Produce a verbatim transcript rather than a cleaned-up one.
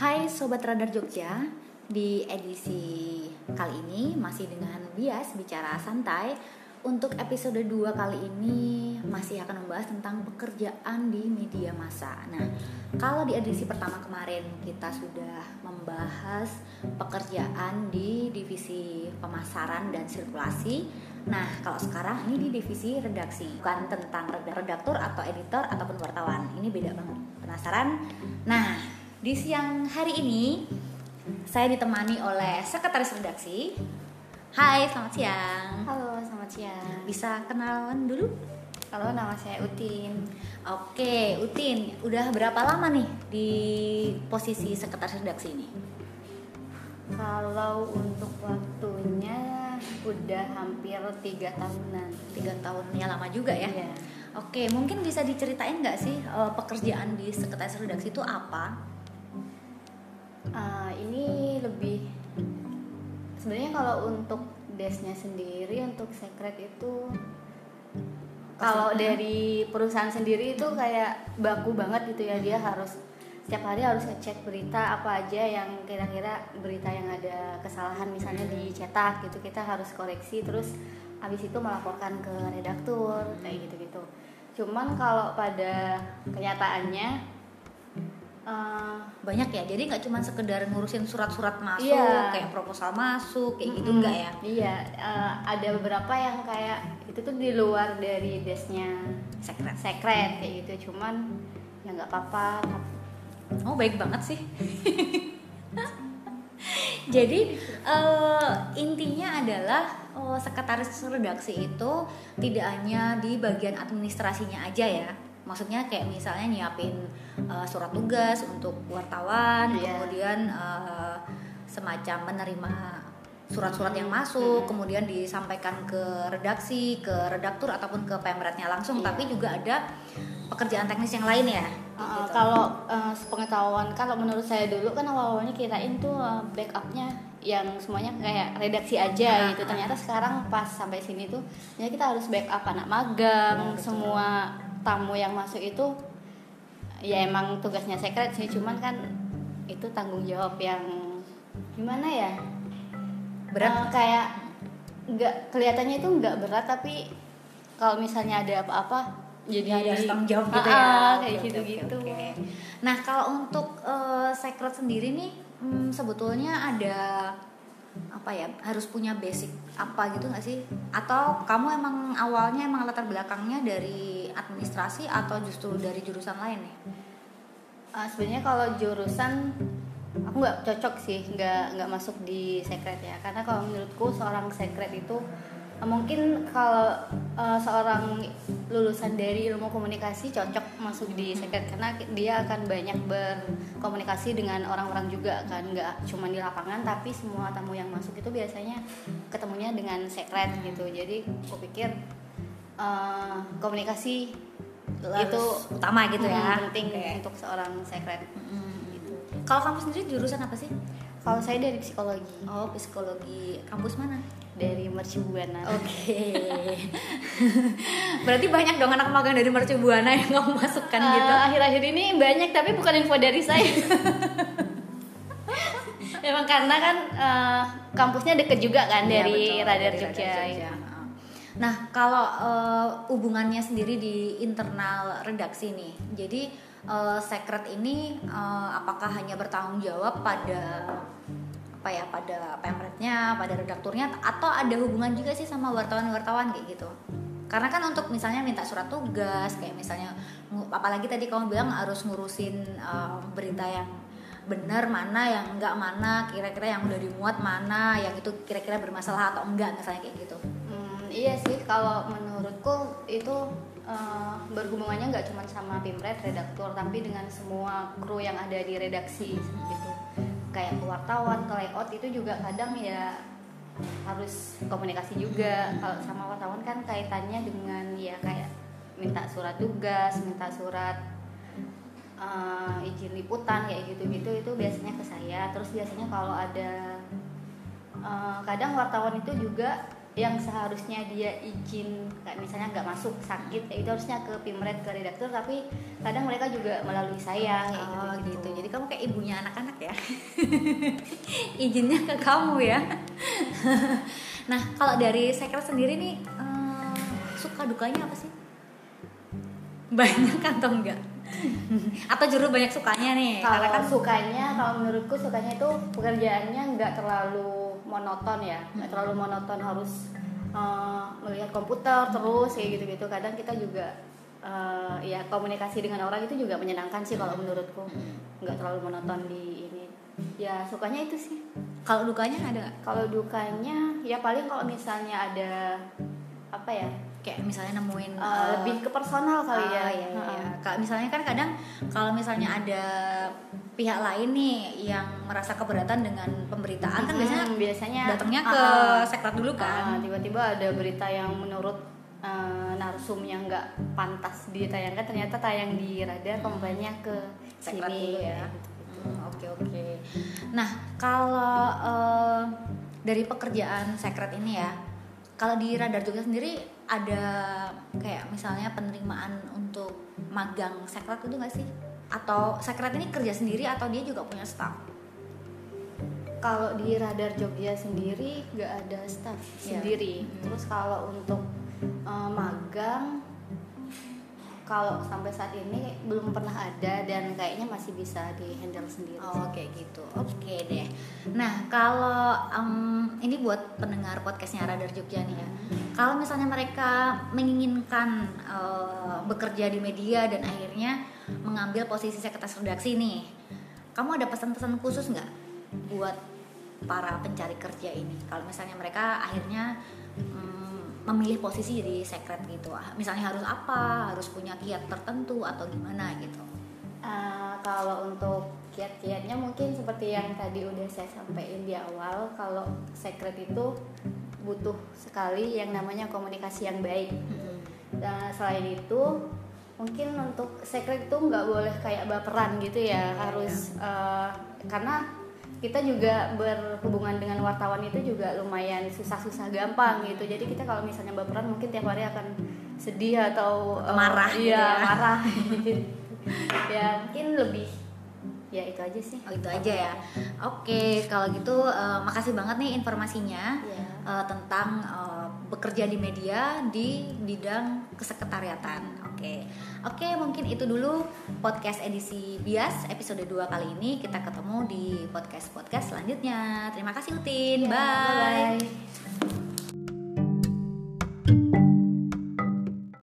Hai Sobat Radar Jogja, di edisi kali ini masih dengan Bias Bicara Santai. Untuk episode dua kali ini masih akan membahas tentang pekerjaan di media massa. Nah, kalau di edisi pertama kemarin kita sudah membahas pekerjaan di divisi pemasaran dan sirkulasi. Nah, kalau sekarang ini di divisi redaksi, bukan tentang redaktur atau editor ataupun wartawan. Ini beda banget. Penasaran? Nah, di siang hari ini saya ditemani oleh sekretaris redaksi. Hai, selamat siang. Halo, selamat siang. Bisa kenalan dulu? Halo, nama saya Utin. Oke, Utin, udah berapa lama nih di posisi sekretaris redaksi ini? Kalau untuk waktunya udah hampir tiga tahunan. Tiga tahun, ya lama juga ya? Iya. Oke, mungkin bisa diceritain nggak sih uh, pekerjaan di sekretaris redaksi itu apa? Uh, ini lebih sebenarnya kalau untuk desknya sendiri, untuk sekret itu kalau dari perusahaan sendiri itu kayak baku banget gitu ya. Dia harus setiap hari harus ngecek berita apa aja yang kira-kira berita yang ada kesalahan misalnya dicetak gitu, kita harus koreksi, terus habis itu melaporkan ke redaktur kayak gitu-gitu. Cuman kalau pada kenyataannya Uh, banyak ya, jadi nggak cuma sekedar ngurusin surat-surat masuk, iya. kayak proposal masuk, kayak gitu mm-hmm. enggak ya? Iya, uh, ada beberapa yang kayak itu tuh di luar dari desknya sekret, sekret kayak gitu. Cuman ya nggak apa-apa. Oh, baik banget sih. Jadi uh, intinya adalah uh, sekretaris redaksi itu tidak hanya di bagian administrasinya aja ya. Maksudnya kayak misalnya nyiapin uh, surat tugas untuk wartawan, yeah. kemudian uh, semacam menerima surat-surat yang masuk, hmm. kemudian disampaikan ke redaksi, ke redaktur ataupun ke pemretnya langsung. Yeah. Tapi juga ada pekerjaan teknis yang lain ya. Uh, gitu. Kalau uh, sepengetahuan, kalau menurut saya dulu kan awal-awalnya kirain tuh uh, backupnya yang semuanya kayak redaksi aja gitu. Ternyata sekarang pas sampai sini tuh, ya kita harus backup anak magang, nah, semua tamu yang masuk itu ya emang tugasnya sekret sih, cuman kan itu tanggung jawab yang gimana ya, berat. Uh, kayak nggak kelihatannya itu nggak berat, tapi kalau misalnya ada apa-apa jadi ya, ada tanggung jawab gitu ah, ya, kayak gitu-gitu. Okay, okay. Nah, kalau untuk uh, sekret sendiri nih, hmm, sebetulnya ada apa ya, harus punya basic apa gitu nggak sih? Atau kamu emang awalnya emang latar belakangnya dari administrasi atau justru dari jurusan lain nih? Uh, sebenarnya kalau jurusan aku nggak cocok sih, nggak nggak masuk di sekret ya. Karena kalau menurutku seorang sekret itu uh, mungkin kalau uh, seorang lulusan dari ilmu komunikasi cocok masuk di sekret, karena dia akan banyak berkomunikasi dengan orang-orang juga kan, nggak cuma di lapangan, tapi semua tamu yang masuk itu biasanya ketemunya dengan sekret gitu. Jadi aku pikir uh, komunikasi Lalu itu utama gitu ya, penting okay. untuk seorang sekret. Hmm. Gitu. Kalau kamu sendiri jurusan apa sih? Kalau saya dari psikologi. Oh, psikologi. Kampus mana? Dari Mercu Buana. Oke. Okay. Berarti banyak dong anak magang dari Mercu Buana yang kamu masukkan uh, gitu. Akhir-akhir ini banyak, tapi bukan info dari saya. Emang karena kan uh, kampusnya deket juga kan, ya, dari betul, Radar Jogja. Ya. Nah, kalau uh, hubungannya sendiri di internal redaksi nih, jadi uh, sekret ini uh, apakah hanya bertanggung jawab pada apa ya, pada pemretnya, pada redakturnya, atau ada hubungan juga sih sama wartawan-wartawan kayak gitu? Karena kan untuk misalnya minta surat tugas, kayak misalnya apalagi tadi kamu bilang harus ngurusin uh, berita yang benar mana, yang enggak mana, kira-kira yang udah dimuat mana, yang itu kira-kira bermasalah atau enggak, misalnya kayak gitu. Iya sih, kalau menurutku itu uh, berhubungannya nggak cuma sama pimret, redaktur, tapi dengan semua kru yang ada di redaksi gitu. Kayak ke wartawan, ke layout itu juga kadang ya harus komunikasi juga. Kalau sama wartawan kan kaitannya dengan ya kayak minta surat tugas, minta surat uh, izin liputan kayak gitu-gitu, itu biasanya ke saya. Terus biasanya kalau ada uh, kadang wartawan itu juga yang seharusnya dia izin kayak misalnya nggak masuk sakit ya itu harusnya ke Pimret ke redaktur, tapi kadang mereka juga melalui saya kayak Oh gitu, gitu. Jadi kamu kayak ibunya anak-anak ya. Izinnya ke kamu ya. Nah, kalau dari Sekret sendiri nih eh, suka dukanya apa sih? Banyak atau enggak? Atau justru banyak sukanya nih? Kalau Karena kan sukanya, kalau menurutku sukanya itu pekerjaannya nggak terlalu monoton ya, nggak terlalu monoton harus uh, melihat komputer terus kayak gitu-gitu. Kadang kita juga uh, ya komunikasi dengan orang itu juga menyenangkan sih kalau menurutku, nggak terlalu monoton di ini. Ya sukanya itu sih. kalau dukanya ada nggak? Kalau dukanya ya paling kalau misalnya ada apa ya? Kayak misalnya nemuin Uh, eh, lebih ke personal kali ya. Ah, iya, iya, iya. Kayak misalnya kan kadang kalau misalnya ada pihak lain nih yang merasa keberatan dengan pemberitaan kan biasanya Hmm, biasanya datangnya ke ah, Sekret dulu kan. ah, tiba-tiba ada berita yang menurut uh, narsumnya nggak pantas ditayangkan, ternyata tayang di radar, komplainnya ke Sekret sini dulu ya. kayak gitu. Hmm, Oke oke. Nah kalau eh, dari pekerjaan Sekret ini ya, kalau di Radar Jogja sendiri ada kayak misalnya penerimaan untuk magang Sekret itu nggak sih? Atau Sekret ini kerja sendiri atau dia juga punya staff? Kalau di Radar Jogja sendiri nggak ada staff Iya. sendiri. Hmm. Terus kalau untuk uh, magang, kalau sampai saat ini belum pernah ada dan kayaknya masih bisa di handle sendiri. Oh kayak gitu. Oke deh. Nah kalau em, ini buat pendengar podcastnya Radar Jogja nih ya. Kalau misalnya mereka menginginkan eh, bekerja di media dan akhirnya mengambil posisi sekretaris redaksi nih, kamu ada pesan-pesan khusus nggak buat para pencari kerja ini? Kalau misalnya mereka akhirnya mm, memilih posisi jadi sekret gitu, misalnya harus apa, harus punya kiat tertentu atau gimana gitu? Uh, kalau untuk kiat-kiatnya mungkin seperti yang tadi udah saya sampaikan di awal, kalau sekret itu butuh sekali yang namanya komunikasi yang baik. Dan selain itu mungkin untuk sekret itu nggak boleh kayak baperan gitu ya, harus uh, karena kita juga berhubungan dengan wartawan itu juga lumayan susah-susah gampang gitu. Jadi kita kalau misalnya baperan mungkin tiap hari akan sedih atau uh, marah gitu iya, ya. marah ya mungkin lebih ya itu aja sih. Oh itu aja ya. Oke, kalau gitu uh, makasih banget nih informasinya Ya. uh, tentang uh, bekerja di media di bidang kesekretariatan. Oke. Oke, mungkin itu dulu podcast edisi Bias episode dua kali ini. Kita ketemu di podcast-podcast selanjutnya. Terima kasih Utin. Ya, bye. bye-bye.